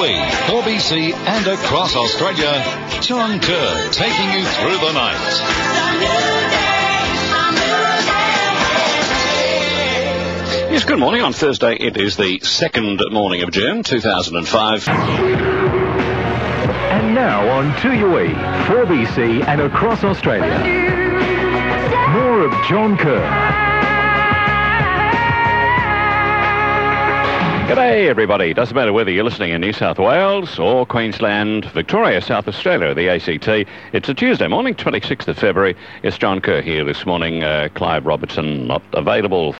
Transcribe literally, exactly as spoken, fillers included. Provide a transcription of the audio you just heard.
Wee, four B C and across Australia, John Kerr taking you through the night. Yes, good morning. On Thursday, it is the second morning of June, two thousand five. And now on two U E, four B C and across Australia, more of John Kerr. G'day, everybody. Doesn't matter whether you're listening in New South Wales or Queensland, Victoria, South Australia, or the A C T. It's a Tuesday morning, twenty-sixth of February. It's John Kerr here this morning. Uh, Clive Robertson not available